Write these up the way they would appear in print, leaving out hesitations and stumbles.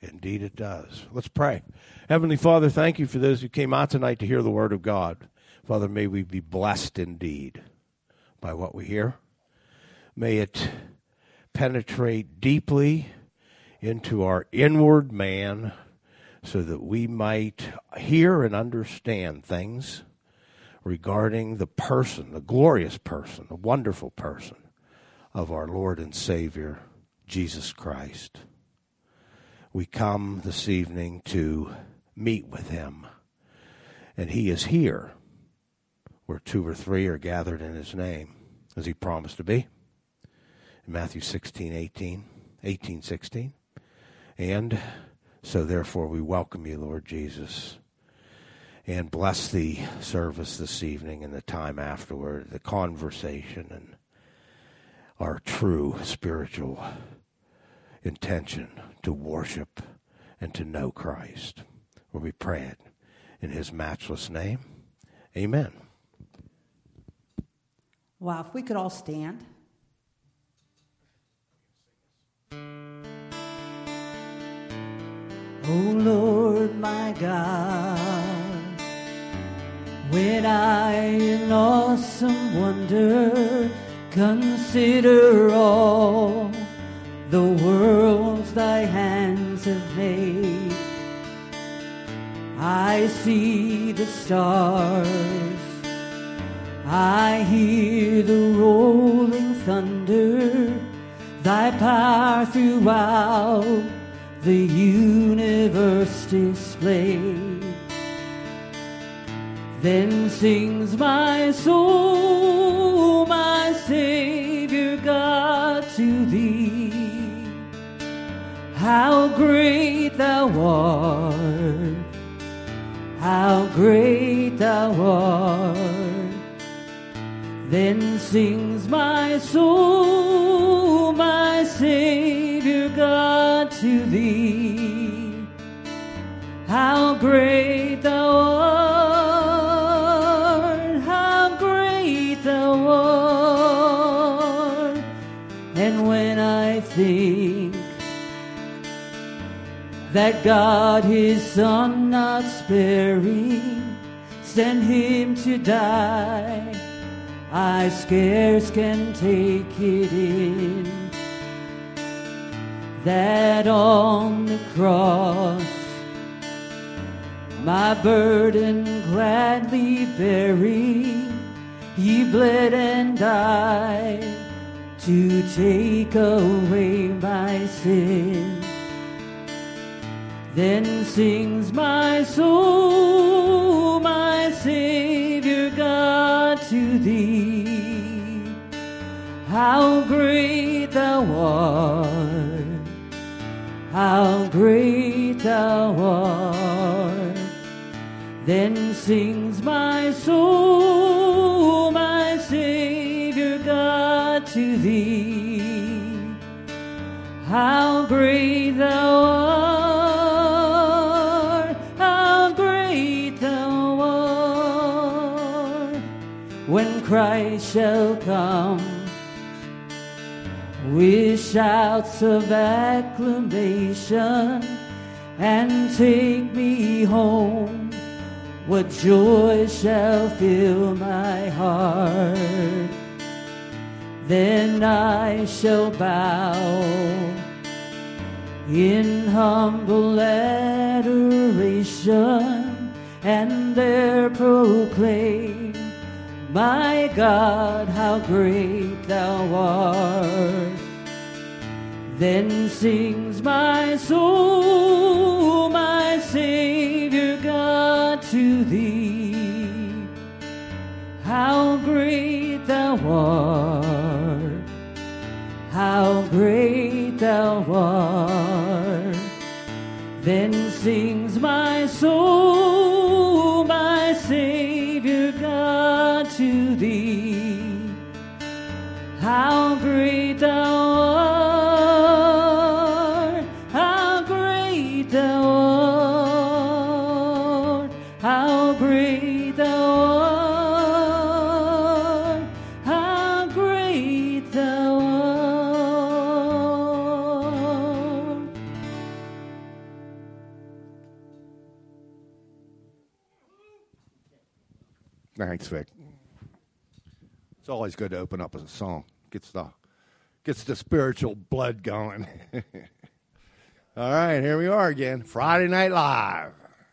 Indeed it does. Let's pray. Heavenly Father, thank you for those who came out tonight to hear the word of God. Father, may we be blessed indeed by what we hear. May it penetrate deeply into our inward man so that we might hear and understand things regarding the person, the glorious person, the wonderful person of our Lord and Savior, Jesus Christ. We come this evening to meet with him, and he is here where 2 or 3 are gathered in his name, as he promised to be in Matthew 18:16. And so therefore we welcome you, Lord Jesus, and bless the service this evening and the time afterward, the conversation, and our true spiritual intention to worship and to know Christ. Where we pray it in his matchless name. Amen. Wow, if we could all stand. Oh Lord my God, when I in awesome wonder consider all the worlds thy hands have made, I see the stars, I hear the rolling thunder, thy power throughout the universe displayed. Then sings my soul, my Savior God, to thee. How great thou art, how great thou art. Then sings my soul, my Savior God, to thee. How great thou art, how great thou art. And when I think that God his Son not sparing sent him to die, I scarce can take it in, that on the cross my burden gladly bearing, he bled and died to take away my sin. Then sings my soul, my Savior God, to thee. How great thou art, how great thou art. Then sings my soul, my Savior God, to thee. How great thou art, how great thou art. When Christ shall come with shouts of acclamation and take me home, what joy shall fill my heart. Then I shall bow in humble adoration and there proclaim, my God, how great thou art. Then sings my soul, my Savior God, to thee. How great thou art, how great thou art. Then sings my soul, my Savior God, to thee. How great thou art, how great thou art, how great thou art, how great thou art. Thanks, Vic. It's always good to open up with a song. Gets the spiritual blood going. All right, here we are again. Friday Night Live.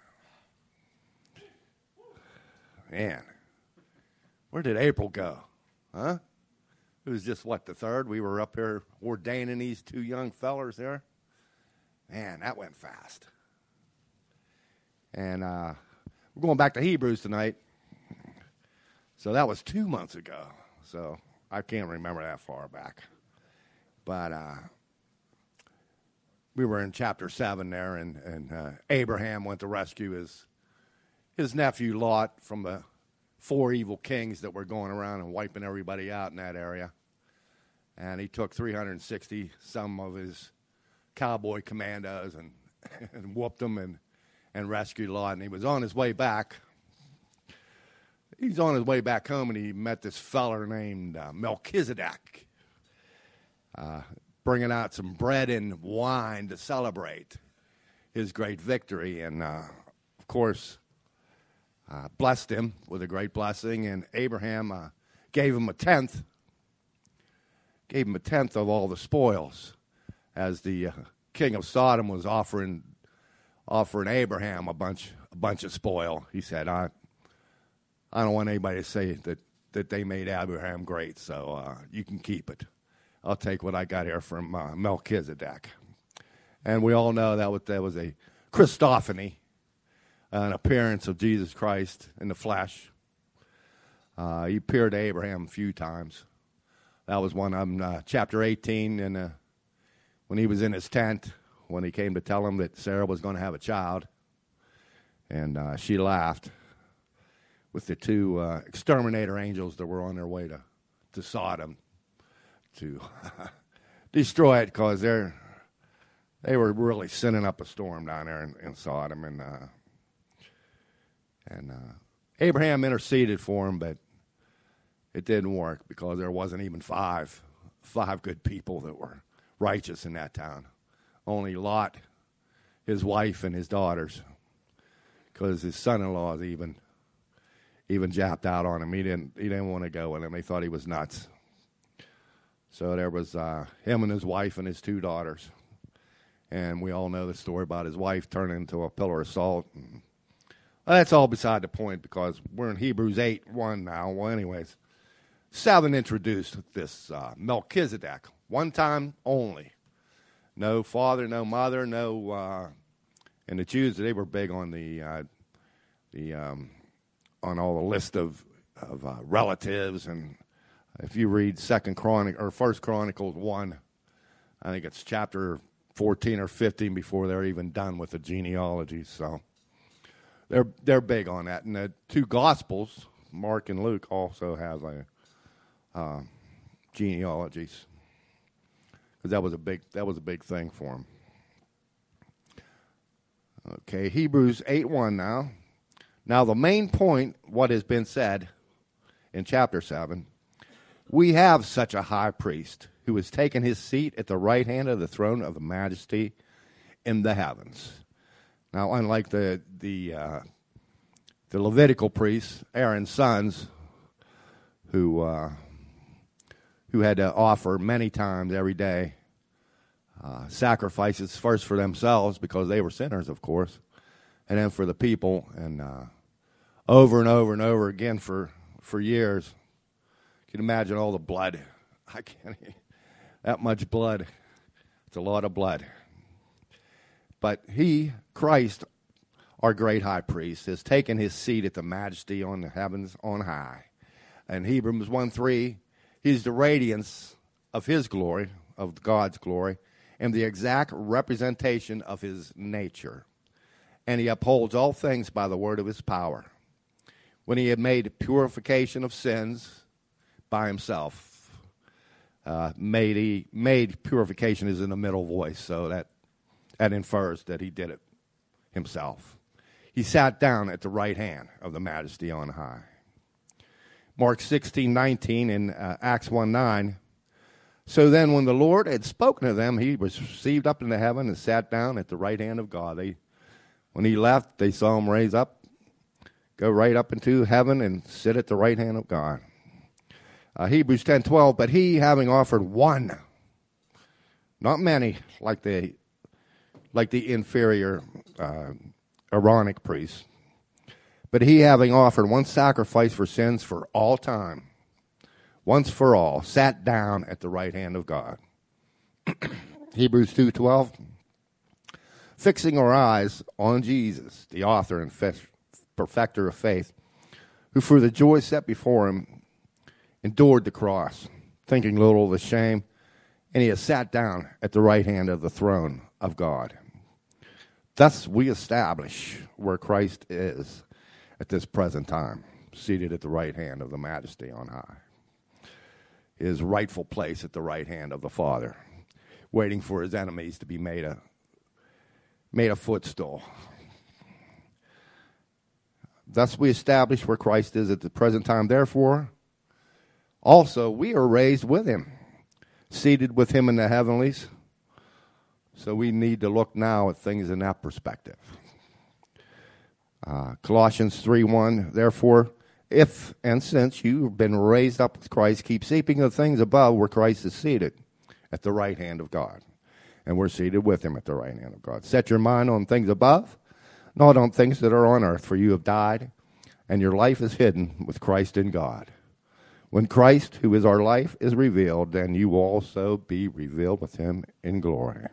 Man, where did April go? Huh? It was just, the 3rd? We were up here ordaining these 2 young fellers there. Man, that went fast. And we're going back to Hebrews tonight. So that was 2 months ago. So I can't remember that far back. But we were in chapter 7 there, and Abraham went to rescue his nephew Lot from the 4 evil kings that were going around and wiping everybody out in that area. And he took 360 some of his cowboy commandos and whooped them and rescued Lot. And he was on his way back. He's on his way back home, and he met this feller named Melchizedek, bringing out some bread and wine to celebrate his great victory. And, of course, blessed him with a great blessing. And Abraham gave him a tenth of all the spoils, as the king of Sodom was offering Abraham a bunch of spoil. He said, I don't want anybody to say that they made Abraham great, so you can keep it. I'll take what I got here from Melchizedek. And we all know that was a Christophany, an appearance of Jesus Christ in the flesh. He appeared to Abraham a few times. That was one of them, chapter 18, and when he was in his tent, when he came to tell him that Sarah was going to have a child, and she laughed with the 2 exterminator angels that were on their way to Sodom to destroy it, because they were really sending up a storm down there in Sodom. And Abraham interceded for him, but it didn't work, because there wasn't even five good people that were righteous in that town. Only Lot, his wife, and his daughters, because his son-in-laws even japped out on him. He didn't want to go with him. They thought he was nuts. So there was him and his wife and his 2 daughters. And we all know the story about his wife turning into a pillar of salt. That's all beside the point, because we're in Hebrews 8:1 now. Well, anyways, 7 introduced this Melchizedek, one time only. No father, no mother, no. And the Jews, they were big on on all the list of relatives. And if you read 1 Chronicles 1, I think it's chapter 14 or 15 before they're even done with the genealogy. So they're big on that. And the 2 Gospels, Mark and Luke, also have genealogies, because that was a big thing for them. Okay, Hebrews 8:1 now. Now the main point, what has been said in chapter 7, we have such a high priest who has taken his seat at the right hand of the throne of the majesty in the heavens. Now, unlike the Levitical priests, Aaron's sons, who had to offer many times every day sacrifices, first for themselves, because they were sinners, of course, and then for the people, and over and over and over again for years. You can imagine all the blood. I can't. That much blood. It's a lot of blood. But he, Christ, our great high priest, has taken his seat at the majesty on the heavens on high. And Hebrews 1:3, he's the radiance of his glory, of God's glory, and the exact representation of his nature. And he upholds all things by the word of his power. When he had made purification of sins by himself, made purification is in the middle voice, so that infers that he did it himself. He sat down at the right hand of the majesty on high. Mark 16:19 and Acts 1:9. So then when the Lord had spoken to them, he was received up into heaven and sat down at the right hand of God. When he left, they saw him raise up, go right up into heaven and sit at the right hand of God. Hebrews 10:12, but he, having offered one, not many, like the inferior Aaronic priests, but he, having offered one sacrifice for sins for all time, once for all, sat down at the right hand of God. Hebrews 2:12, fixing our eyes on Jesus, the author and perfecter of faith, who for the joy set before him endured the cross, thinking little of the shame, and he has sat down at the right hand of the throne of God. Thus we establish where Christ is at this present time, seated at the right hand of the Majesty on high. His rightful place at the right hand of the Father, waiting for his enemies to be made a footstool. Thus we establish where Christ is at the present time. Therefore, also we are raised with him, seated with him in the heavenlies. So we need to look now at things in that perspective. Colossians 3:1, therefore, if and since you have been raised up with Christ, keep seeking the things above where Christ is seated at the right hand of God. And we're seated with him at the right hand of God. Set your mind on things above, not on things that are on earth, for you have died, and your life is hidden with Christ in God. When Christ, who is our life, is revealed, then you will also be revealed with him in glory.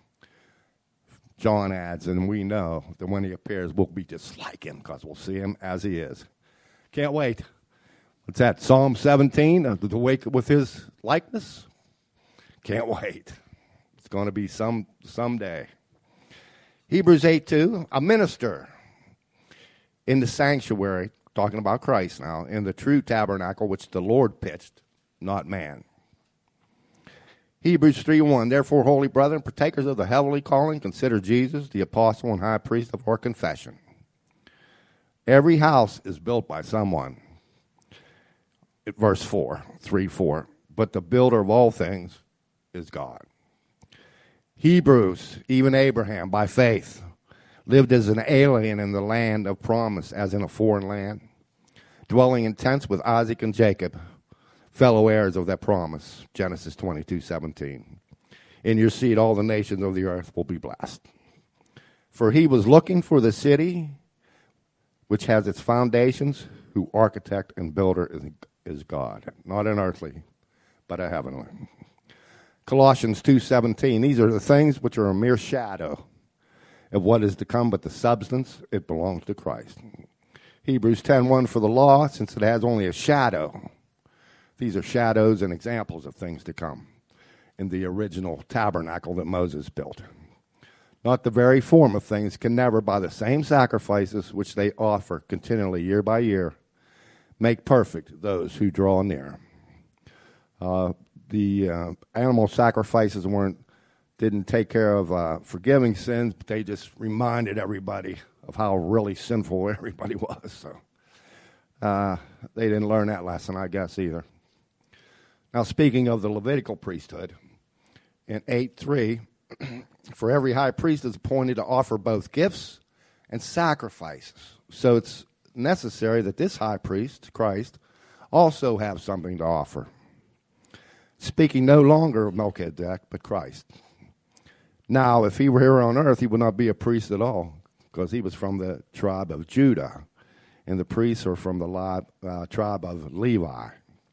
John adds, and we know that when he appears, we'll be just like him because we'll see him as he is. Can't wait. What's that, Psalm 17, to wake with his likeness? Can't wait. It's going to be someday. Hebrews 8:2, a minister in the sanctuary, talking about Christ now, in the true tabernacle which the Lord pitched, not man. Hebrews 3:1, therefore, holy brethren, partakers of the heavenly calling, consider Jesus, the apostle and high priest of our confession. Every house is built by someone. Verse 3:4, but the builder of all things is God. Hebrews, even Abraham, by faith, lived as an alien in the land of promise, as in a foreign land, dwelling in tents with Isaac and Jacob, fellow heirs of that promise, Genesis 22:17. In your seed all the nations of the earth will be blessed. For he was looking for the city which has its foundations, whose architect and builder is God, not an earthly, but a heavenly. Colossians 2:17, these are the things which are a mere shadow of what is to come, but the substance, it belongs to Christ. Hebrews 10:1, for the law, since it has only a shadow, these are shadows and examples of things to come in the original tabernacle that Moses built. Not the very form of things, can never, by the same sacrifices which they offer continually year by year, make perfect those who draw near. The animal sacrifices didn't take care of forgiving sins, but they just reminded everybody of how really sinful everybody was. So they didn't learn that lesson, I guess, either. Now, speaking of the Levitical priesthood, in 8:3, for every high priest is appointed to offer both gifts and sacrifices. So it's necessary that this high priest, Christ, also have something to offer. Speaking no longer of Melchizedek, but Christ. Now, if he were here on earth, he would not be a priest at all, because he was from the tribe of Judah, and the priests are from the tribe of Levi.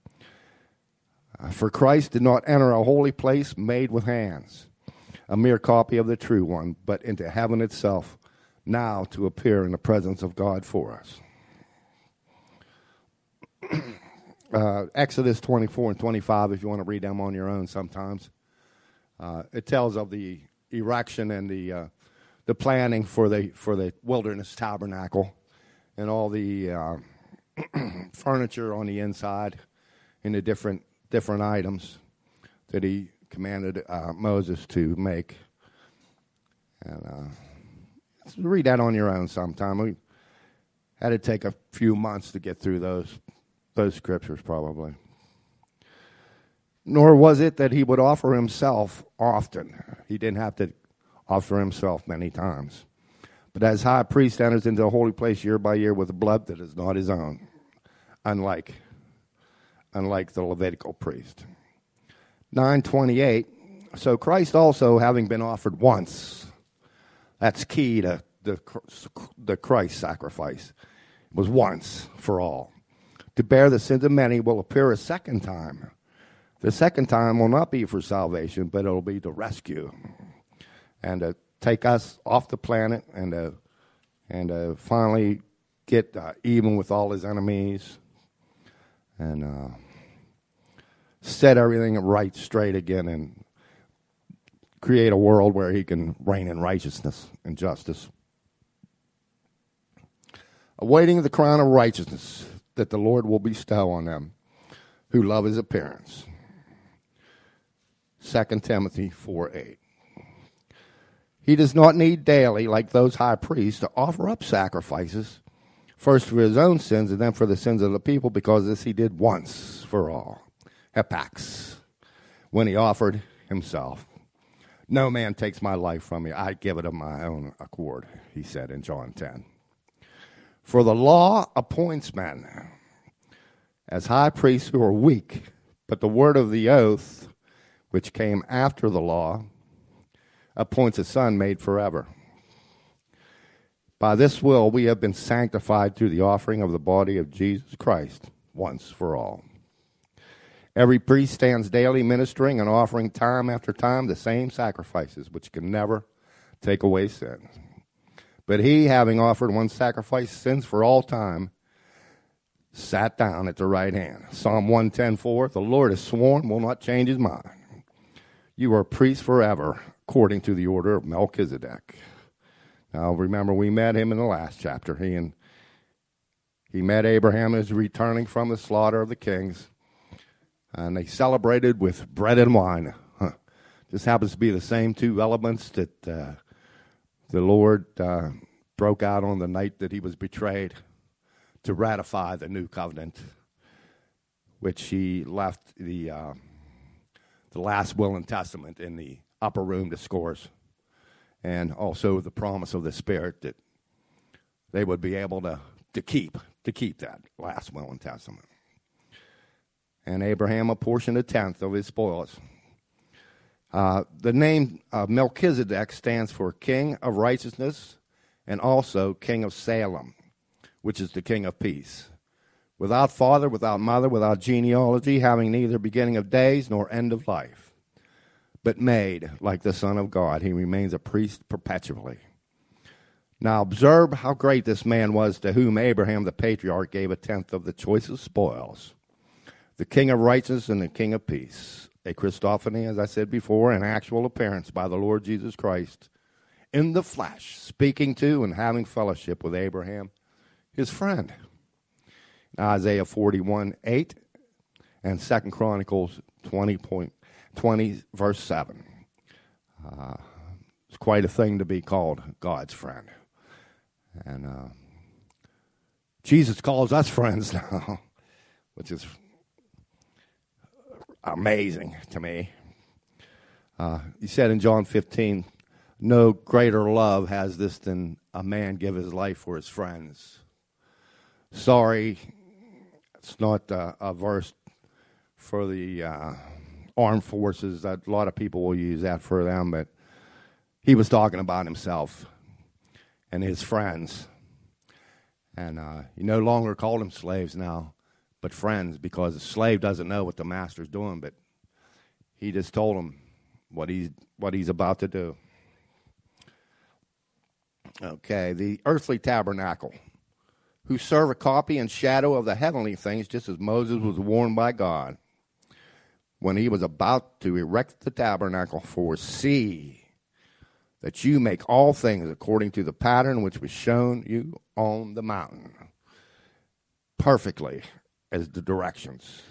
For Christ did not enter a holy place made with hands, a mere copy of the true one, but into heaven itself, now to appear in the presence of God for us. Exodus 24 and 25, if you want to read them on your own sometimes. It tells of the erection and the planning for the wilderness tabernacle and all the furniture on the inside and the different items that he commanded Moses to make. And read that on your own sometime. We had to take a few months to get through those scriptures probably. Nor was it that he would offer himself often. He didn't have to offer himself many times. But as high priest enters into the holy place year by year with a blood that is not his own, unlike the Levitical priest. 9:28, so Christ also, having been offered once, that's key to the Christ sacrifice, was once for all, to bear the sins of many, will appear a second time. The second time will not be for salvation, but it will be to rescue and to take us off the planet and to finally get even with all his enemies and set everything right straight again and create a world where he can reign in righteousness and justice. Awaiting the crown of righteousness that the Lord will bestow on them who love his appearance. 2 Timothy 4:8. He does not need daily, like those high priests, to offer up sacrifices, first for his own sins and then for the sins of the people, because this he did once for all. Hepax, when he offered himself. No man takes my life from me. I give it of my own accord, he said in John 10. For the law appoints men as high priests who are weak, but the word of the oath, which came after the law, appoints a son made forever. By this will we have been sanctified through the offering of the body of Jesus Christ once for all. Every priest stands daily ministering and offering time after time the same sacrifices, which can never take away sins. But he, having offered one sacrifice sins for all time, sat down at the right hand. Psalm 110:4, the Lord has sworn, will not change his mind. You are priests forever, according to the order of Melchizedek. Now, remember, we met him in the last chapter. He met Abraham as returning from the slaughter of the kings, and they celebrated with bread and wine. This happens to be the same two elements that the Lord broke out on the night that he was betrayed to ratify the new covenant, which he left the last will and testament in the upper room discourse, and also the promise of the Spirit that they would be able to keep that last will and testament. And Abraham apportioned a tenth of his spoils. The name Melchizedek stands for King of Righteousness and also King of Salem, which is the King of Peace. Without father, without mother, without genealogy, having neither beginning of days nor end of life, but made like the Son of God, he remains a priest perpetually. Now observe how great this man was, to whom Abraham the patriarch gave a tenth of the choicest spoils. The King of Righteousness and the King of Peace. A Christophany, as I said before, an actual appearance by the Lord Jesus Christ in the flesh, speaking to and having fellowship with Abraham, his friend. Isaiah 41:8 and 2 Chronicles 20, verse 7. It's quite a thing to be called God's friend. And Jesus calls us friends now, which is amazing to me. He said in John 15, no greater love has this than a man give his life for his friends. Sorry, it's not a verse for the armed forces. A lot of people will use that for them, but he was talking about himself and his friends. And he no longer called them slaves now, but friends, because the slave doesn't know what the master's doing, but he just told him what he's about to do. Okay, the earthly tabernacle, who serve a copy and shadow of the heavenly things, just as Moses was warned by God when he was about to erect the tabernacle, for see that you make all things according to the pattern which was shown you on the mountain, perfectly as the directions.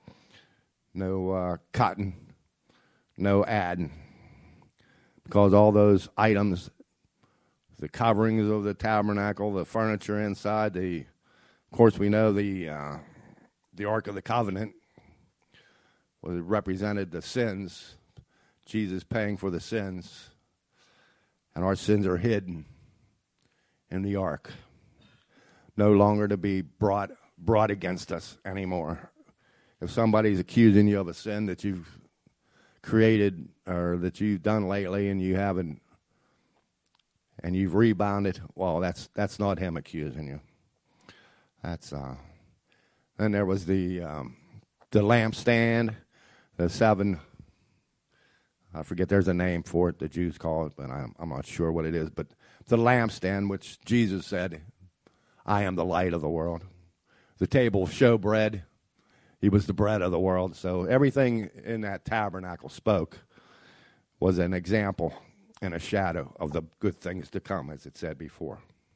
No cutting, no adding, because all those items, the coverings of the tabernacle, the furniture inside, of course we know the Ark of the Covenant represented the sins, Jesus paying for the sins, and our sins are hidden in the ark, no longer to be brought against us anymore. If somebody's accusing you of a sin that you've created or that you've done lately and you haven't, and you've rebounded, well, that's not him accusing you. That's then there was the lampstand, the seven. I forget. There's a name for it. The Jews call it, but I'm not sure what it is. But the lampstand, which Jesus said, "I am the light of the world." The table of showbread. He was the bread of the world. So everything in that tabernacle spoke was an example and a shadow of the good things to come, as it said before.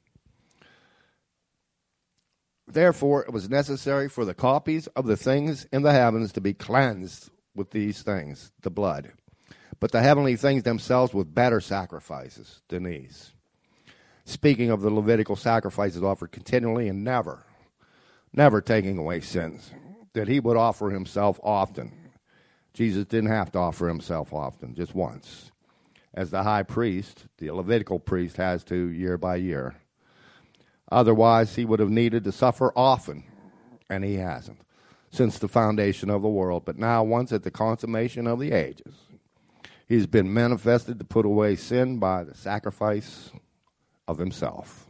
Therefore, it was necessary for the copies of the things in the heavens to be cleansed with these things, the blood, but the heavenly things themselves with better sacrifices than these. Speaking of the Levitical sacrifices offered continually and never taking away sins, that he would offer himself often. Jesus didn't have to offer himself often, just once. As the high priest, the Levitical priest, has to year by year. Otherwise, he would have needed to suffer often, and he hasn't, since the foundation of the world. But now, once at the consummation of the ages, he's been manifested to put away sin by the sacrifice of himself.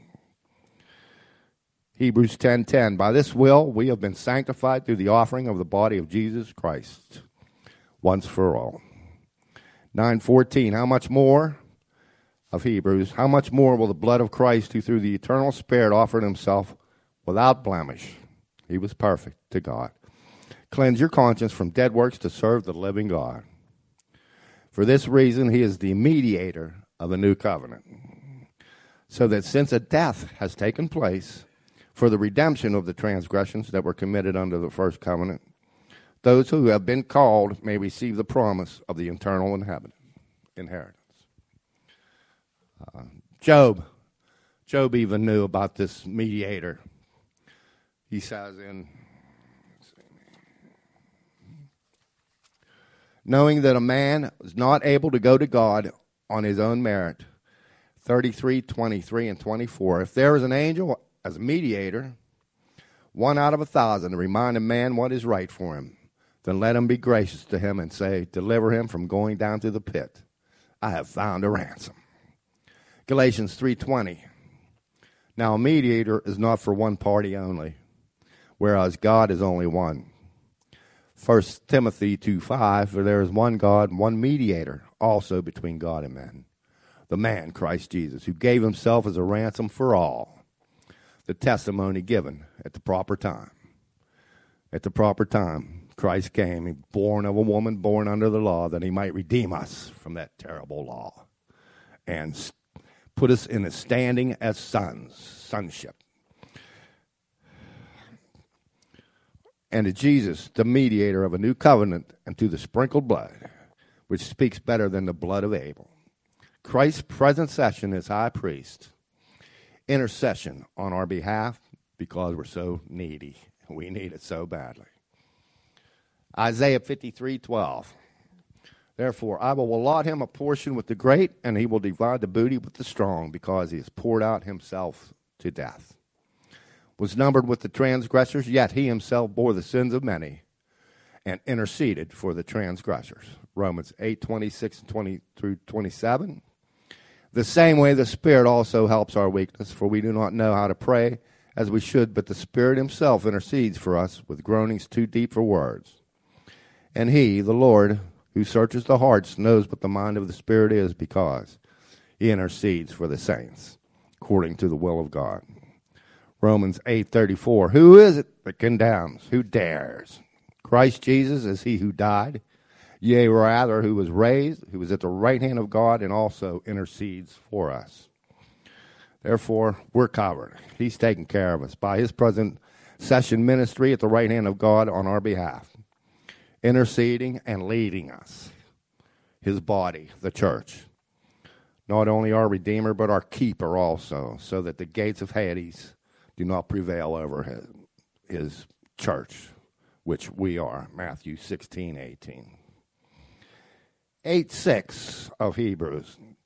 Hebrews 10:10, by this will we have been sanctified through the offering of the body of Jesus Christ, once for all. 9:14, how much more of Hebrews, how much more will the blood of Christ, who through the eternal Spirit offered himself without blemish, he was perfect to God, cleanse your conscience from dead works to serve the living God. For this reason, he is the mediator of a new covenant, so that since a death has taken place for the redemption of the transgressions that were committed under the first covenant, those who have been called may receive the promise of the eternal inheritance. Job even knew about this mediator. He says knowing that a man is not able to go to God on his own merit, 33:23 and 24, if there is an angel as a mediator, 1 out of 1,000, to remind a man what is right for him, then let him be gracious to him and say, deliver him from going down to the pit. I have found a ransom. Galatians 3:20. Now a mediator is not for one party only, whereas God is only one. 1 Timothy 2:5, for there is one God, one mediator also between God and men, the man Christ Jesus, who gave himself as a ransom for all. The testimony given at the proper time. At the proper time, Christ came, born of a woman, born under the law, that he might redeem us from that terrible law and put us in a standing as sons, sonship. And to Jesus, the mediator of a new covenant, and to the sprinkled blood, which speaks better than the blood of Abel. Christ's present session as high priest, intercession on our behalf because we're so needy. We need it so badly. Isaiah 53:12. Therefore, I will allot him a portion with the great, and he will divide the booty with the strong, because he has poured out himself to death. Was numbered with the transgressors, yet he himself bore the sins of many and interceded for the transgressors. Romans 8:26 and 20 through 27. The same way the Spirit also helps our weakness, for we do not know how to pray as we should, but the Spirit himself intercedes for us with groanings too deep for words. And he, the Lord, who searches the hearts, knows what the mind of the Spirit is, because he intercedes for the saints, according to the will of God. Romans 8:34, who is it that condemns? Who dares? Christ Jesus is he who died, yea, rather, who was raised, who is at the right hand of God, and also intercedes for us. Therefore, we're covered. He's taking care of us by his present session ministry at the right hand of God on our behalf, interceding and leading us, his body, the church. Not only our Redeemer, but our keeper also, so that the gates of Hades do not prevail over his church, which we are. Matthew 16:18. 8:6 of Hebrews.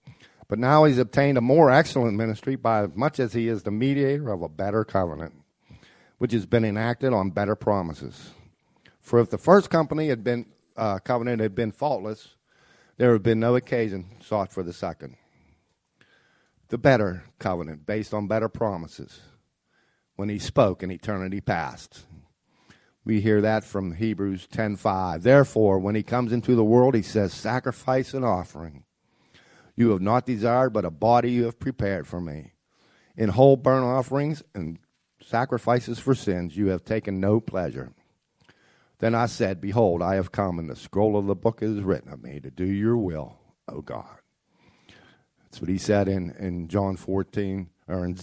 But now he's obtained a more excellent ministry by as much as he is the mediator of a better covenant, which has been enacted on better promises. For if the first covenant had been faultless, there would have been no occasion sought for the second. The better covenant, based on better promises, when he spoke in eternity past. We hear that from Hebrews 10:5. Therefore, when he comes into the world, he says, sacrifice and offering. You have not desired, but a body you have prepared for me. In whole burnt offerings and sacrifices for sins you have taken no pleasure. Then I said, behold, I have come, and the scroll of the book is written of me to do your will, O God. That's what he said in John 14, or in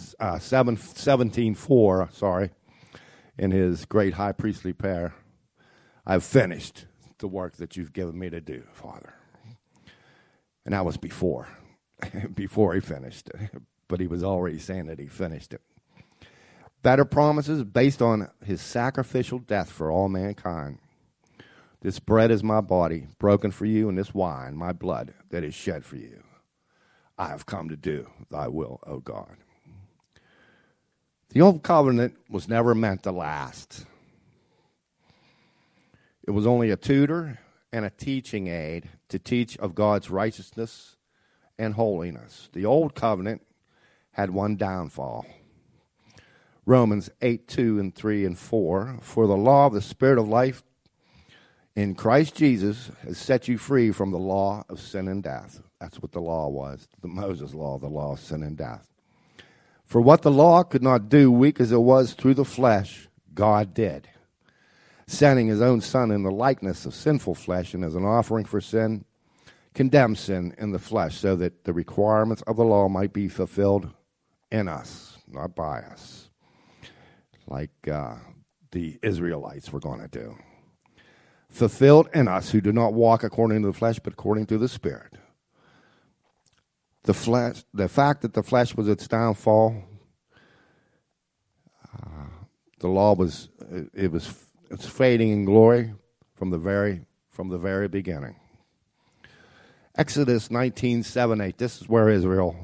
17:4, in his great high priestly prayer. I've finished the work that you've given me to do, Father. And that was before he finished it. But he was already saying that he finished it. Better promises based on his sacrificial death for all mankind. This bread is my body, broken for you, and this wine, my blood, that is shed for you. I have come to do thy will, O God. The old covenant was never meant to last. It was only a tutor and a teaching aid to teach of God's righteousness and holiness. The old covenant had one downfall. Romans 8:2 and 3 and 4. For the law of the Spirit of life in Christ Jesus has set you free from the law of sin and death. That's what the law was, the Moses law, the law of sin and death. For what the law could not do, weak as it was through the flesh, God did, sending his own Son in the likeness of sinful flesh and as an offering for sin, condemned sin in the flesh, so that the requirements of the law might be fulfilled in us, not by us, like the Israelites were going to do. Fulfilled in us who do not walk according to the flesh, but according to the Spirit. The fact that the flesh was its downfall, the law was it's fading in glory from the very beginning. Exodus 19:7-8. This is where Israel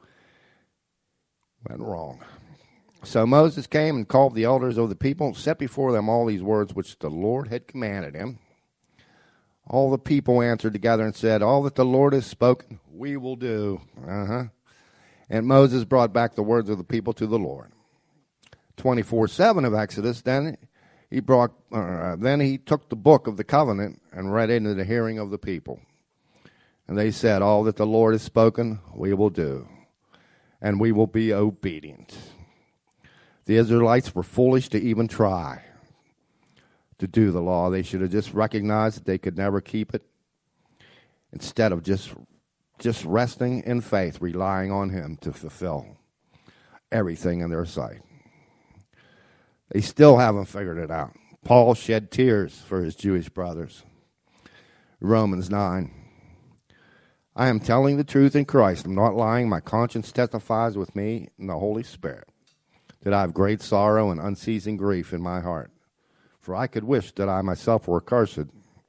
went wrong. So Moses came and called the elders of the people and set before them all these words which the Lord had commanded him. All the people answered together and said, all that the Lord has spoken, we will do. And Moses brought back the words of the people to the Lord. 24:7 of Exodus, then he took the book of the covenant and read it into the hearing of the people. And they said, all that the Lord has spoken, we will do, and we will be obedient. The Israelites were foolish to even try to do the law. They should have just recognized that they could never keep it, instead of just resting in faith, relying on him to fulfill everything in their sight. They still haven't figured it out. Paul shed tears for his Jewish brothers. Romans 9. I am telling the truth in Christ. I'm not lying. My conscience testifies with me in the Holy Spirit that I have great sorrow and unceasing grief in my heart. For I could wish that I myself were accursed,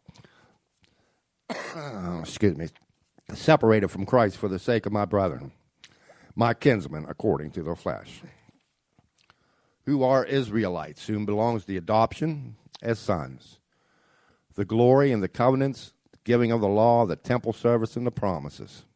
separated from Christ for the sake of my brethren, my kinsmen according to the flesh, who are Israelites, whom belongs the adoption as sons, the glory and the covenants, the giving of the law, the temple service, and the promises.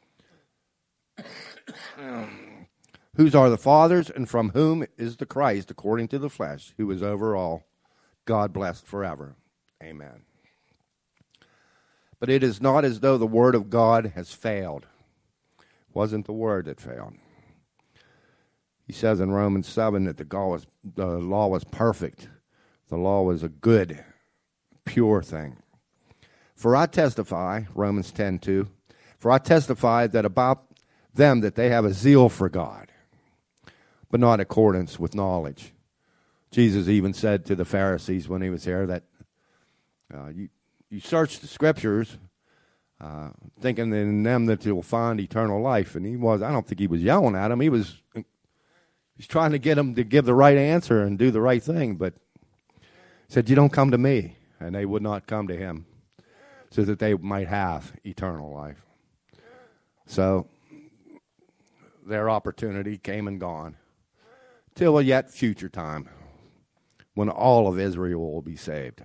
Whose are the fathers, and from whom is the Christ according to the flesh, who is over all, God blessed forever. Amen. But it is not as though the word of God has failed. It wasn't the word that failed. He says in Romans 7 that the law was perfect. The law was a good, pure thing. For I testify, Romans 10:2, for I testify that about them that they have a zeal for God, but not in accordance with knowledge. Jesus even said to the Pharisees when he was here that you search the scriptures thinking in them that you'll find eternal life. And I don't think he was yelling at them. He's trying to get them to give the right answer and do the right thing. But he said, you don't come to me. And they would not come to him so that they might have eternal life. So their opportunity came and gone, till a yet future time when all of Israel will be saved.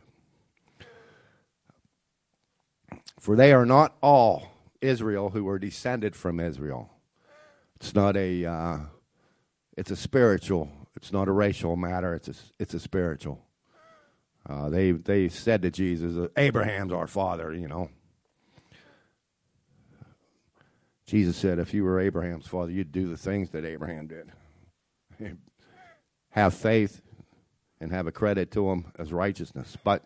For they are not all Israel who are descended from Israel. It's not it's a spiritual, it's not a racial matter, it's a spiritual. They said to Jesus, Abraham's our father, you know. Jesus said, if you were Abraham's father, you'd do the things that Abraham did. Have faith and have a credit to him as righteousness. But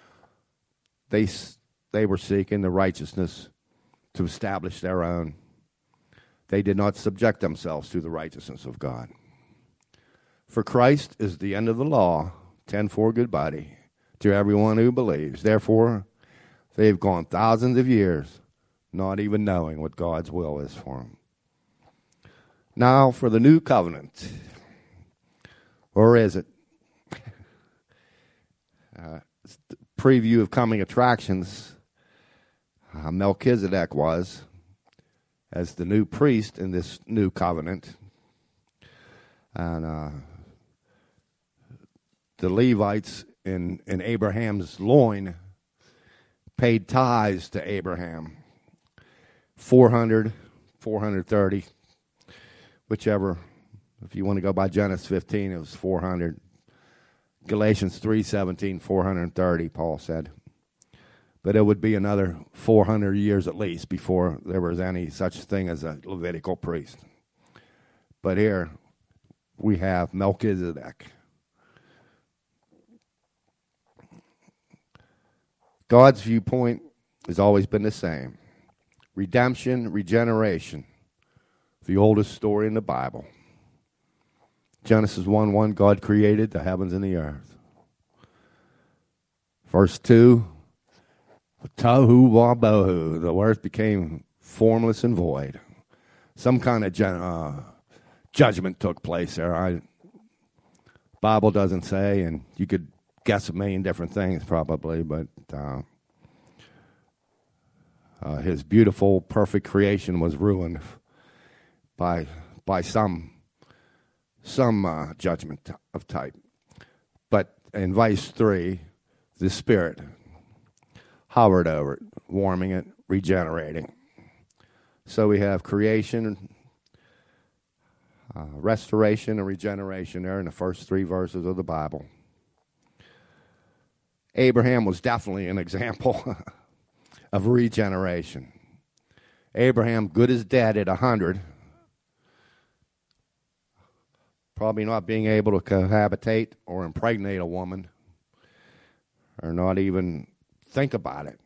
they were seeking the righteousness to establish their own. They did not subject themselves to the righteousness of God. For Christ is the end of the law, 10:4 goodbye, to everyone who believes. Therefore, they've gone thousands of years not even knowing what God's will is for them. Now for the new covenant. Or is it? Preview of coming attractions. Melchizedek was as the new priest in this new covenant. And the Levites in Abraham's loin paid tithes to Abraham. 400, 430, whichever. If you want to go by Genesis 15, it was 400. Galatians 3:17, 430, Paul said. But it would be another 400 years at least before there was any such thing as a Levitical priest. But here we have Melchizedek. God's viewpoint has always been the same. Redemption, regeneration, the oldest story in the Bible. Genesis 1:1, God created the heavens and the earth. Verse 2, Tohu Wabohu, the earth became formless and void. Some kind of judgment took place there. Bible doesn't say, and you could guess a million different things probably, but his beautiful, perfect creation was ruined by some judgment of type. But in verse 3, the Spirit hovered over it, warming it, regenerating. So we have creation, restoration, and regeneration there in the first 3 verses of the Bible. Abraham was definitely an example of regeneration. Abraham, good as dead at 100, probably not being able to cohabitate or impregnate a woman, or not even think about it.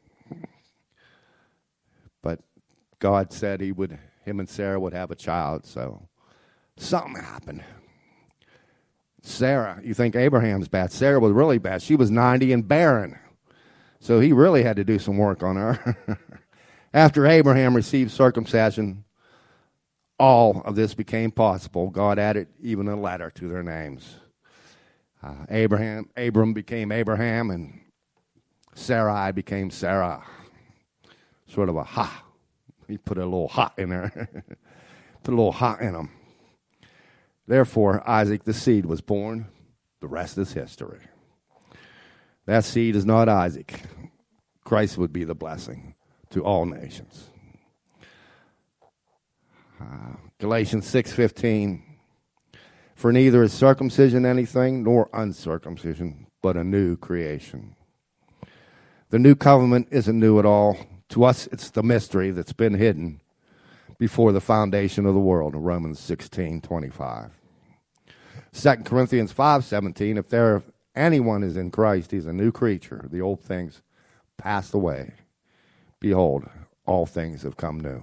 But God said him and Sarah would have a child, so something happened. Sarah, you think Abraham's bad. Sarah was really bad. She was 90 and barren. So he really had to do some work on her. After Abraham received circumcision, all of this became possible. God added even a letter to their names. Abram became Abraham, and Sarai became Sarah. Sort of a ha. He put a little ha in there. Put a little ha in him. Therefore, Isaac the seed was born. The rest is history. That seed is not Isaac. Christ would be the blessing to all nations. Galatians 6:15. For neither is circumcision anything, nor uncircumcision, but a new creation. The new covenant isn't new at all. To us, it's the mystery that's been hidden before the foundation of the world, in Romans 16:25. 2 Corinthians 5:17, if anyone is in Christ, he's a new creature. The old things passed away. Behold, all things have come new.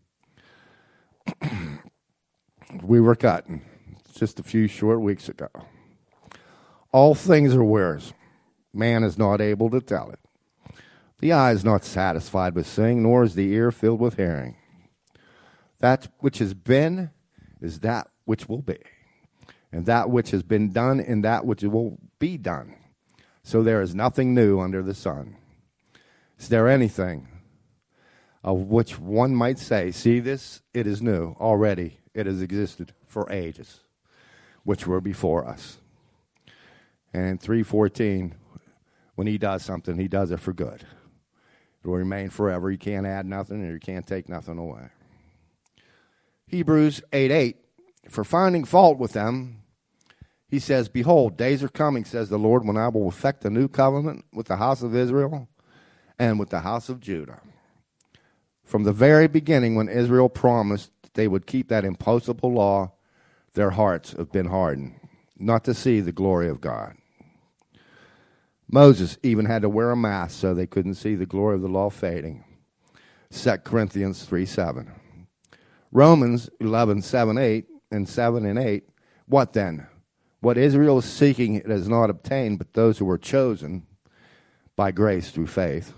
We were cutting just a few short weeks ago. All things are wares. Man is not able to tell it. The eye is not satisfied with seeing, nor is the ear filled with hearing. That which has been is that which will be, and that which has been done and that which will be done. So there is nothing new under the sun. Is there anything of which one might say, see this, it is new, already It has existed for ages, which were before us. And in 3:14, when he does something, he does it for good. It will remain forever. You can't add nothing, or you can't take nothing away. Hebrews 8:8, for finding fault with them, he says, behold, days are coming, says the Lord, when I will effect a new covenant with the house of Israel and with the house of Judah. From the very beginning, when Israel promised that they would keep that impossible law, their hearts have been hardened, not to see the glory of God. Moses even had to wear a mask so they couldn't see the glory of the law fading. 2 Corinthians 3:7. Romans 11:7-8 and 7 and 8. What then? What Israel is seeking it has not obtained, but those who were chosen by grace through faith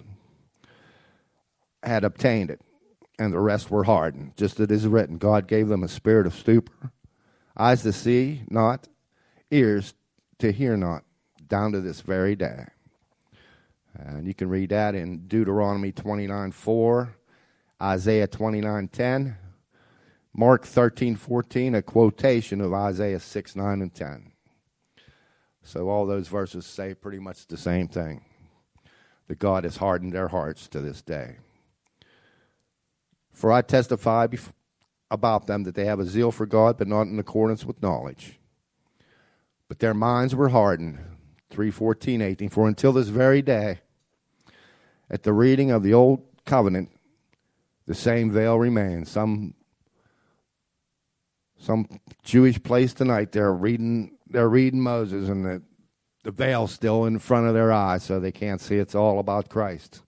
had obtained it, and the rest were hardened. Just as it is written, God gave them a spirit of stupor, eyes to see not, ears to hear not, down to this very day. And you can read that in Deuteronomy 29:4, Isaiah 29:10, Mark 13:14, a quotation of Isaiah 6:9 and 10. So all those verses say pretty much the same thing, that God has hardened their hearts to this day. For I testify about them that they have a zeal for God, but not in accordance with knowledge. But their minds were hardened. 3:14-18. For until this very day, at the reading of the old covenant, the same veil remains. Some Jewish place tonight, they're reading Moses, and the veil's still in front of their eyes, so they can't see it's all about Christ.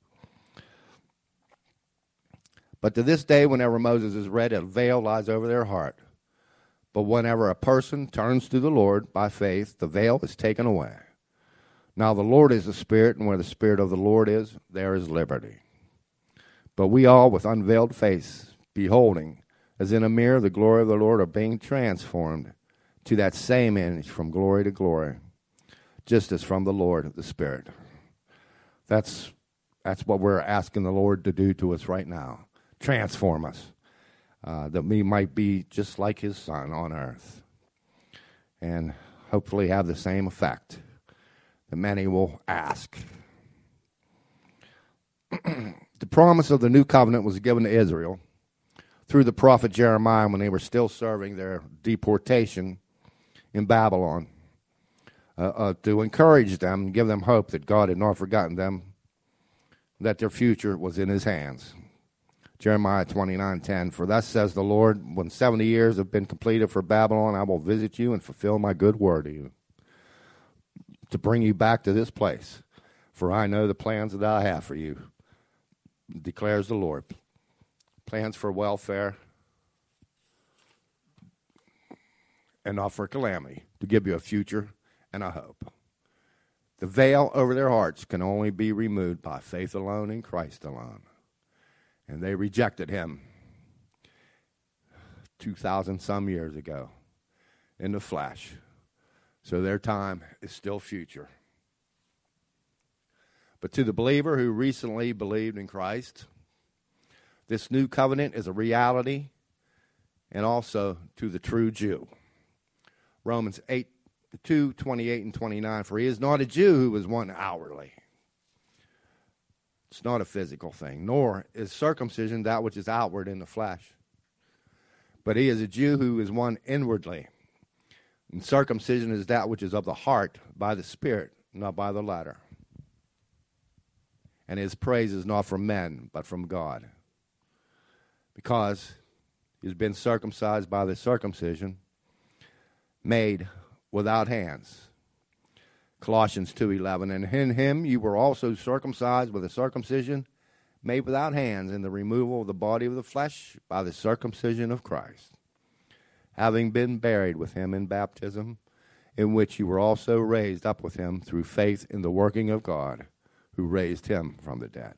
But to this day, whenever Moses is read, a veil lies over their heart. But whenever a person turns to the Lord by faith, the veil is taken away. Now the Lord is the Spirit, and where the Spirit of the Lord is, there is liberty. But we all, with unveiled face, beholding, as in a mirror, the glory of the Lord, are being transformed to that same image from glory to glory, just as from the Lord, the Spirit. That's what we're asking the Lord to do to us right now. Transform us, that we might be just like his Son on earth, and hopefully have the same effect that many will ask. The promise of the new covenant was given to Israel through the prophet Jeremiah when they were still serving their deportation in Babylon, to encourage them and give them hope that God had not forgotten them, that their future was in his hands. Jeremiah 29:10, for thus says the Lord, when 70 years have been completed for Babylon, I will visit you and fulfill my good word to you, to bring you back to this place. For I know the plans that I have for you, declares the Lord. Plans for welfare and not for calamity, to give you a future and a hope. The veil over their hearts can only be removed by faith alone in Christ alone. And they rejected him 2,000 some years ago in the flesh. So their time is still future. But to the believer who recently believed in Christ, this new covenant is a reality, and also to the true Jew. Romans 8:28 and 29, for he is not a Jew who is one outwardly. It's not a physical thing, nor is circumcision that which is outward in the flesh. But he is a Jew who is one inwardly. And circumcision is that which is of the heart by the Spirit, not by the letter. And his praise is not from men, but from God. Because he's been circumcised by the circumcision made without hands. Colossians 2:11, and in him you were also circumcised with a circumcision made without hands, in the removal of the body of the flesh by the circumcision of Christ, having been buried with him in baptism, in which you were also raised up with him through faith in the working of God, who raised him from the dead.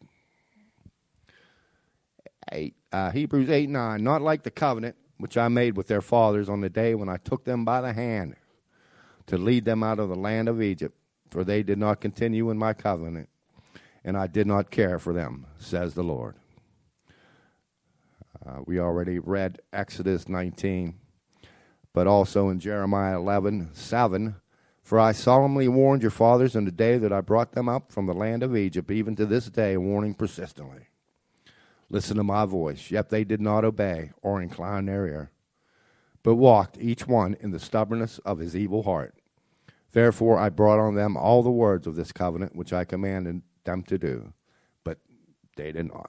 Hebrews 8:9, not like the covenant which I made with their fathers on the day when I took them by the hand to lead them out of the land of Egypt, for they did not continue in my covenant, and I did not care for them, says the Lord. We already read Exodus 19, but also in Jeremiah 11:7. For I solemnly warned your fathers in the day that I brought them up from the land of Egypt, even to this day, warning persistently. Listen to my voice, yet they did not obey or incline their ear, but walked each one in the stubbornness of his evil heart. Therefore I brought on them all the words of this covenant which I commanded them to do, but they did not.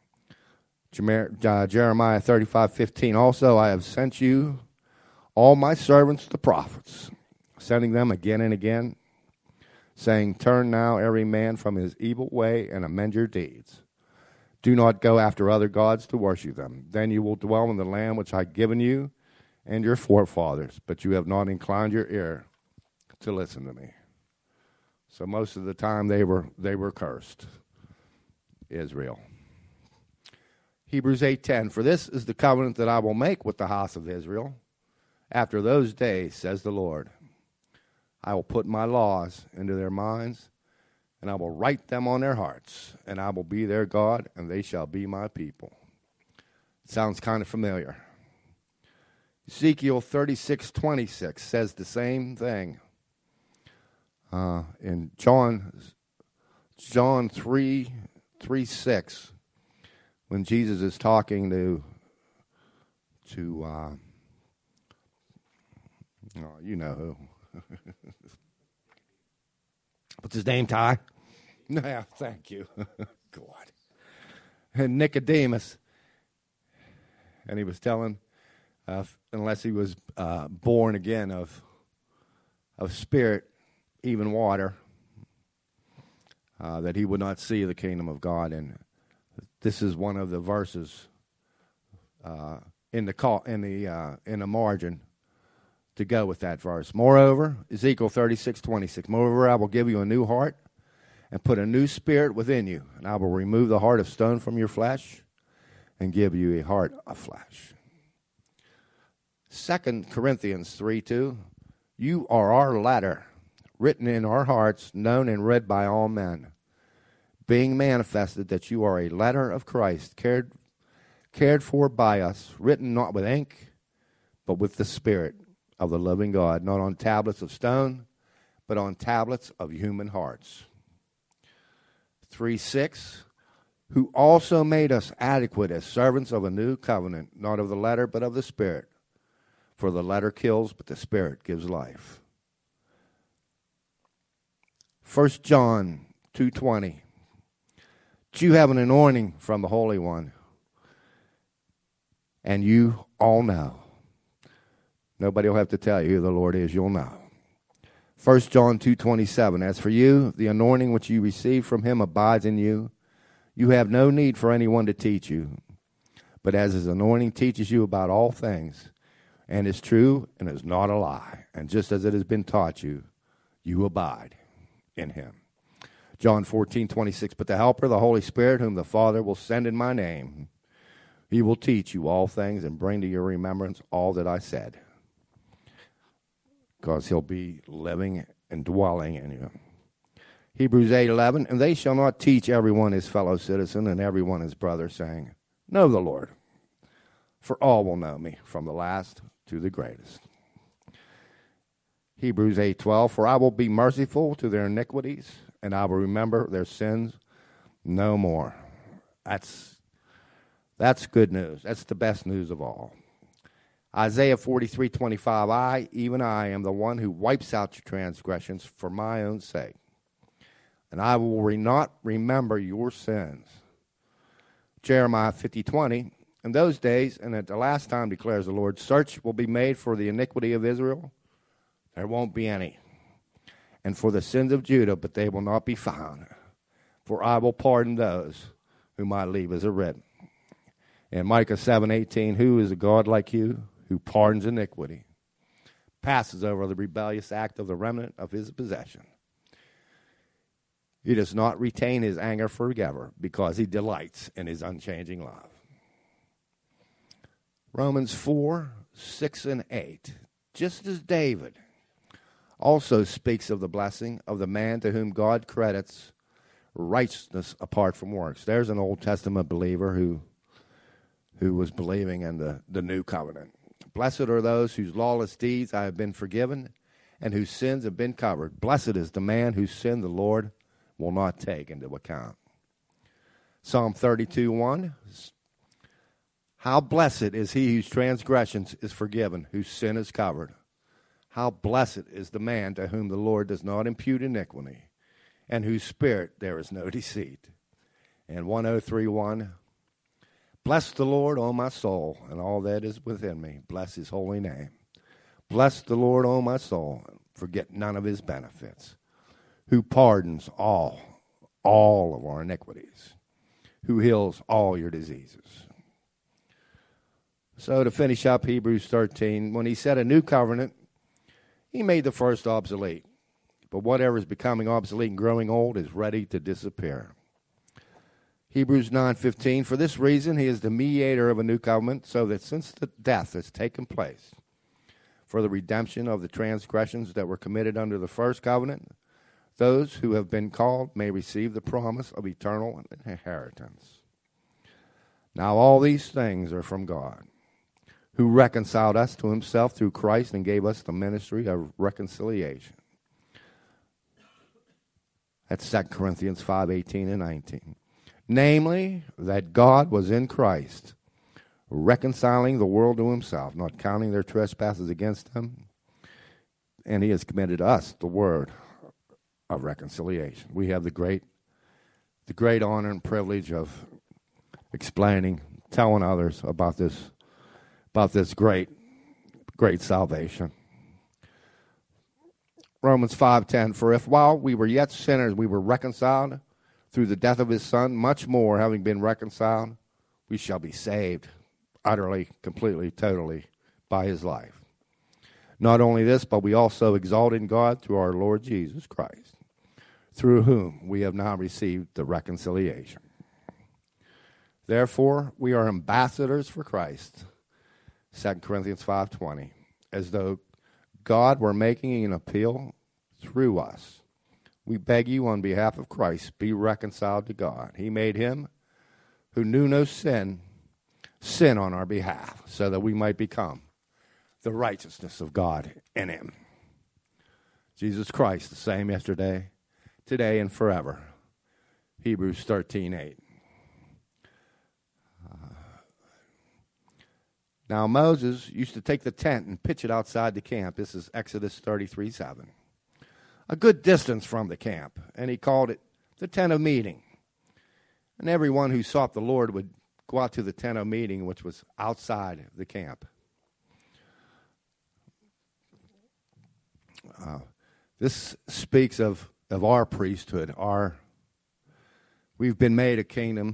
Jeremiah 35:15. Also I have sent you all my servants the prophets, sending them again and again, saying, turn now every man from his evil way and amend your deeds. Do not go after other gods to worship them. Then you will dwell in the land which I have given you and your forefathers, but you have not inclined your ear to listen to me. So most of the time they were cursed, Israel. Hebrews 8:10. For this is the covenant that I will make with the house of Israel after those days, says the Lord. I will put my laws into their minds, and I will write them on their hearts, and I will be their God, and they shall be my people. Sounds kind of familiar. Ezekiel 36:26 says the same thing. In John 3:6, when Jesus is talking to you know who. What's his name, Ty? Yeah, thank you. God. And Nicodemus. And he was telling, unless he was born again of spirit, even water, that he would not see the kingdom of God. And this is one of the verses in the margin to go with that verse. Moreover, Ezekiel 36:26. Moreover, I will give you a new heart and put a new spirit within you, and I will remove the heart of stone from your flesh and give you a heart of flesh. 2 Corinthians 3:2. You are our letter, written in our hearts, known and read by all men, being manifested that you are a letter of Christ, cared for by us, written not with ink, but with the Spirit of the living God, not on tablets of stone, but on tablets of human hearts. 3:6, who also made us adequate as servants of a new covenant, not of the letter, but of the Spirit. For the letter kills, but the Spirit gives life. 1 John 2:20, but you have an anointing from the Holy One, and you all know. Nobody will have to tell you who the Lord is. You'll know. 1 John 2:27. As for you, the anointing which you receive from him abides in you. You have no need for anyone to teach you. But as his anointing teaches you about all things, and is true and is not a lie, and just as it has been taught you, you abide in him. John 14:26. But the Helper, the Holy Spirit, whom the Father will send in my name, he will teach you all things and bring to your remembrance all that I said. Because he'll be living and dwelling in you. Hebrews 8:11, and they shall not teach everyone his fellow citizen and everyone his brother, saying, know the Lord, for all will know me, from the last to the greatest. Hebrews 8:12, for I will be merciful to their iniquities, and I will remember their sins no more. That's good news. That's the best news of all. Isaiah 43:25, even I, am the one who wipes out your transgressions for my own sake, and I will not remember your sins. Jeremiah 50:20, in those days, and at the last time, declares the Lord, search will be made for the iniquity of Israel. There won't be any. And for the sins of Judah, but they will not be found. For I will pardon those whom I leave as a written. And Micah 7:18, who is a God like you, who pardons iniquity, passes over the rebellious act of the remnant of his possession. He does not retain his anger forever, because he delights in his unchanging love. Romans 4:6 and 8, just as David also speaks of the blessing of the man to whom God credits righteousness apart from works. There's an Old Testament believer who was believing in the new covenant. Blessed are those whose lawless deeds I have been forgiven and whose sins have been covered. Blessed is the man whose sin the Lord will not take into account. Psalm 32:1. How blessed is he whose transgressions is forgiven, whose sin is covered. How blessed is the man to whom the Lord does not impute iniquity, and whose spirit there is no deceit. And 103:1. Bless the Lord, O my soul, and all that is within me. Bless his holy name. Bless the Lord, O my soul, and forget none of his benefits, who pardons all of our iniquities, who heals all your diseases. So to finish up Hebrews 13, when he said a new covenant, he made the first obsolete. But whatever is becoming obsolete and growing old is ready to disappear. Hebrews 9:15, for this reason he is the mediator of a new covenant, so that since the death has taken place for the redemption of the transgressions that were committed under the first covenant, those who have been called may receive the promise of eternal inheritance. Now all these things are from God, who reconciled us to himself through Christ and gave us the ministry of reconciliation. That's 2 Corinthians 5:18 and 19. Namely, that God was in Christ, reconciling the world to himself, not counting their trespasses against them, and he has committed us the word of reconciliation. We have the great honor and privilege of explaining, telling others about this great salvation. Romans 5:10, for if while we were yet sinners we were reconciled through the death of his Son, much more, having been reconciled, we shall be saved utterly, completely, totally by his life. Not only this, but we also exalt in God through our Lord Jesus Christ, through whom we have now received the reconciliation. Therefore, we are ambassadors for Christ, 2 Corinthians 5:20, as though God were making an appeal through us. We beg you on behalf of Christ, be reconciled to God. He made him who knew no sin, sin on our behalf, so that we might become the righteousness of God in him. Jesus Christ, the same yesterday, today, and forever. Hebrews 13:8. Now Moses used to take the tent and pitch it outside the camp. This is Exodus 33:7. A good distance from the camp, and he called it the tent of meeting. And everyone who sought the Lord would go out to the tent of meeting, which was outside the camp. This speaks of our priesthood. We've been made a kingdom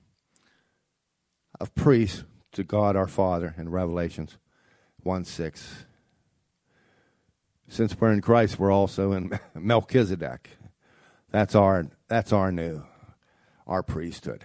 of priests to God our Father in Revelations 1:6. Since we're in Christ, we're also in Melchizedek. That's our priesthood.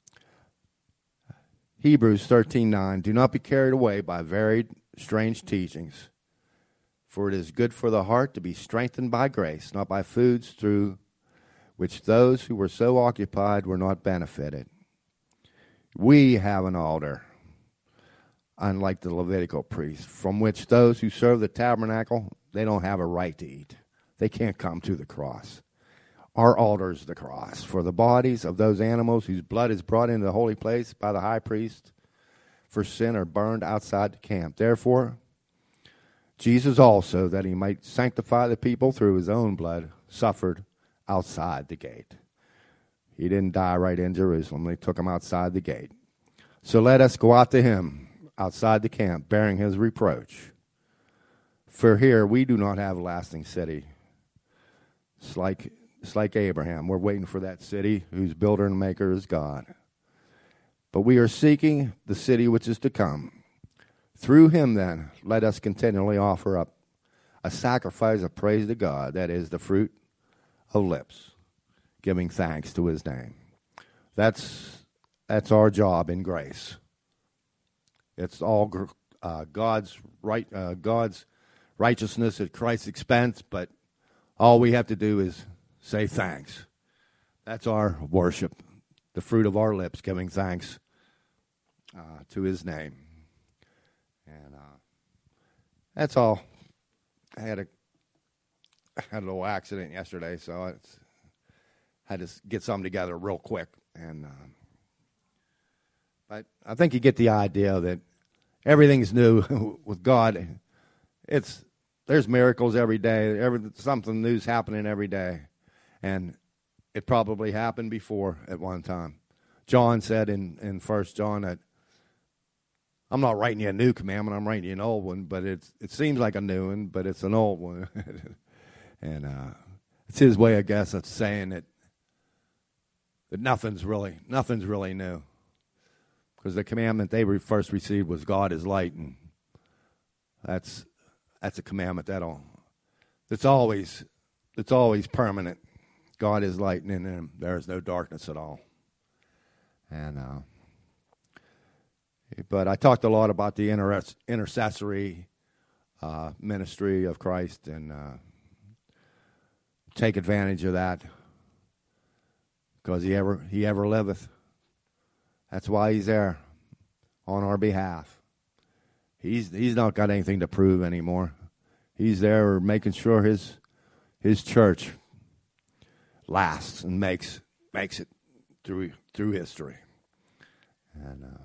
Hebrews 13:9. Do not be carried away by varied, strange teachings, for it is good for the heart to be strengthened by grace, not by foods through which those who were so occupied were not benefited. We have an altar, unlike the Levitical priests, from which those who serve the tabernacle, they don't have a right to eat. They can't come to the cross. Our altar is the cross. For the bodies of those animals whose blood is brought into the holy place by the high priest for sin are burned outside the camp. Therefore, Jesus also, that he might sanctify the people through his own blood, suffered outside the gate. He didn't die right in Jerusalem. They took him outside the gate. So let us go out to him outside the camp, bearing his reproach. For here we do not have a lasting city. It's like Abraham. We're waiting for that city whose builder and maker is God. But we are seeking the city which is to come. Through him, then, let us continually offer up a sacrifice of praise to God, that is, the fruit of lips, giving thanks to his name. That's our job in grace. It's all God's righteousness at Christ's expense, but all we have to do is say thanks. That's our worship, the fruit of our lips, giving thanks to his name. And that's all. I had a little accident yesterday, so I had to get something together real quick. And but I think you get the idea that everything's new with God. There's miracles every day. Something new's happening every day, and it probably happened before at one time. John said in 1 John that I'm not writing you a new commandment, I'm writing you an old one, but it seems like a new one, but it's an old one. And it's his way, I guess, of saying that nothing's really new. Because the commandment they first received was God is light, and that's a commandment that's always permanent. God is light, and in him there is no darkness at all. And but I talked a lot about the intercessory ministry of Christ, and take advantage of that, because he ever liveth. That's why he's there on our behalf. He's not got anything to prove anymore. He's there making sure his church lasts and makes it through history. And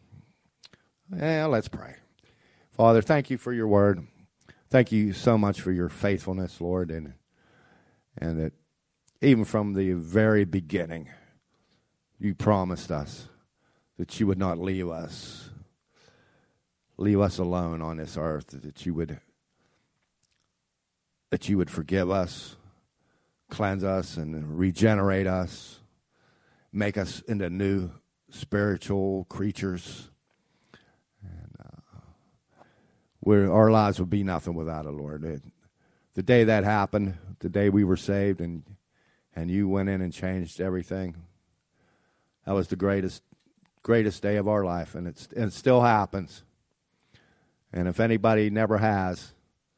let's pray. Father, thank you for your word. Thank you so much for your faithfulness, Lord, and that even from the very beginning, you promised us that you would not leave us alone on this earth, that you would forgive us, cleanse us, and regenerate us, make us into new spiritual creatures. And our lives would be nothing without it, Lord. The day that happened, the day we were saved, and you went in and changed everything, that was the greatest day of our life, and it still happens. And if anybody never has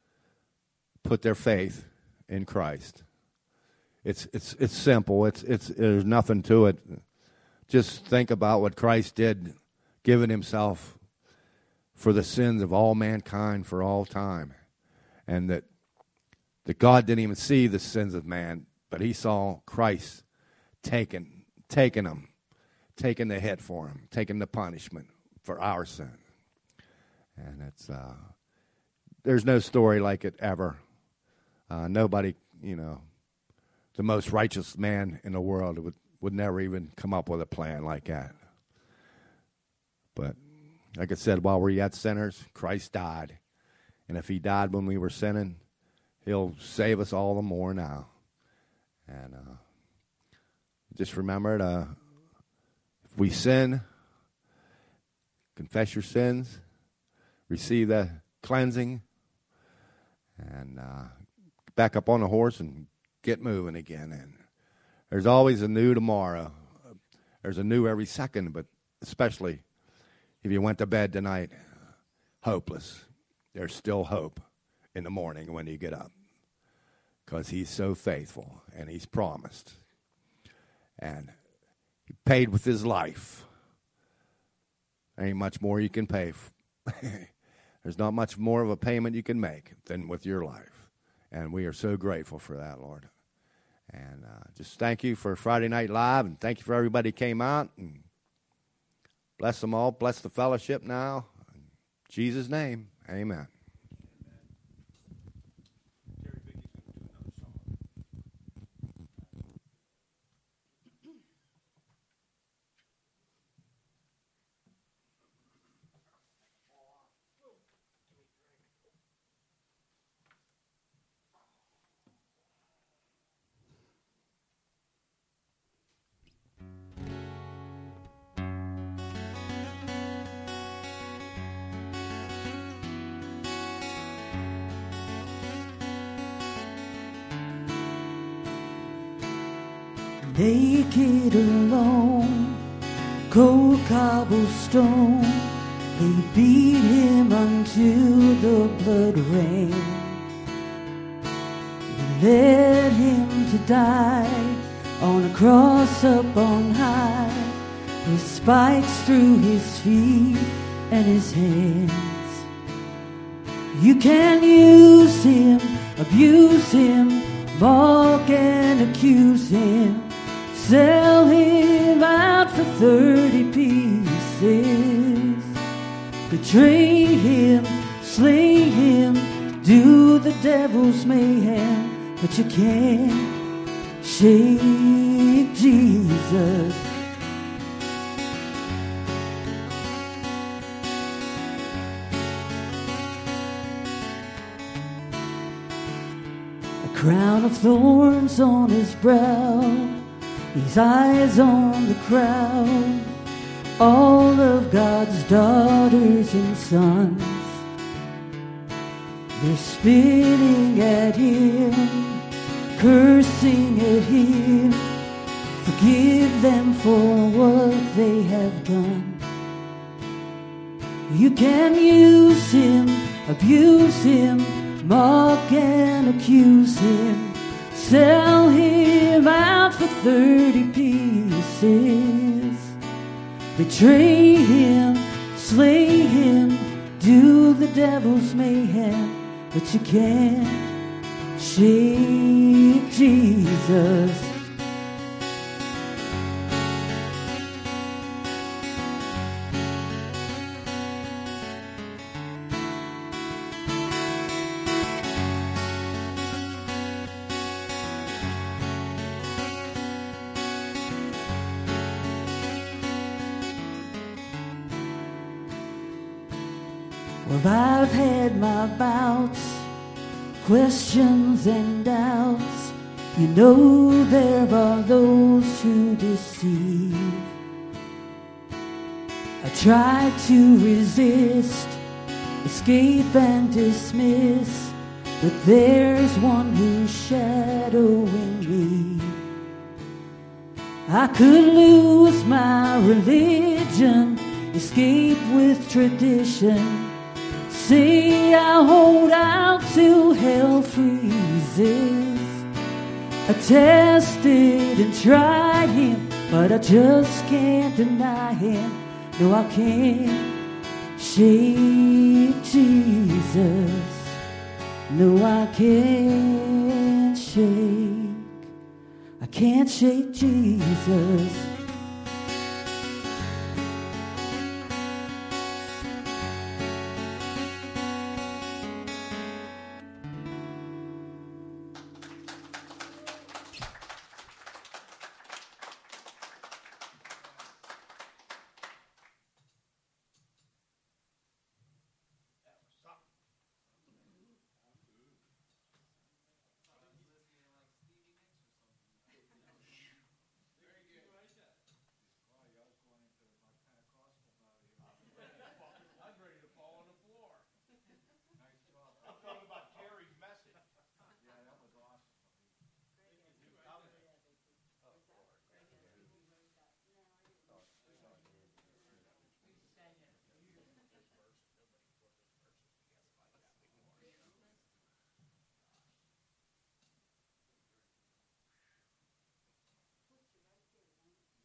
put their faith in Christ, it's simple. There's nothing to it. Just think about what Christ did, giving himself for the sins of all mankind for all time, and that God didn't even see the sins of man, but he saw Christ taking them, taking the hit for him, taking the punishment for our sin. And there's no story like it ever. Nobody, the most righteous man in the world would never even come up with a plan like that. But like I said, while we're yet sinners, Christ died. And if he died when we were sinning, he'll save us all the more now. And just remember if we sin, confess your sins, receive the cleansing, and back up on the horse and get moving again. And there's always a new tomorrow. There's a new every second, but especially if you went to bed tonight hopeless, there's still hope in the morning when you get up, because he's so faithful, and he's promised. And he paid with his life. There ain't much more you can pay. There's not much more of a payment you can make than with your life. And we are so grateful for that, Lord. And just thank you for Friday Night Live, and thank you for everybody who came out. And bless them all. Bless the fellowship now. In Jesus' name, amen. Naked alone, cold cobblestone, they beat him until the blood ran. They led him to die on a cross up on high, with spikes through his feet and his hands. You can use him, abuse him, mock and accuse him, sell him out for 30 pieces, betray him, slay him, do the devil's mayhem, but you can't shake Jesus. Crown of thorns on his brow, his eyes on the crowd, all of God's daughters and sons. They're spitting at him, cursing at him. Forgive them for what they have done. You can use him, abuse him, mock and accuse him, sell him out for 30 pieces, betray him, slay him, do the devil's mayhem, but you can't shake Jesus. Well, I've had my bouts, questions and doubts. You know there are those who deceive. I tried to resist, escape and dismiss, but there's one who's shadowing me. I could lose my religion, escape with tradition, say I hold out till hell freezes. I tested and tried him, but I just can't deny him. No, I can't shake Jesus. No, I can't shake. I can't shake Jesus.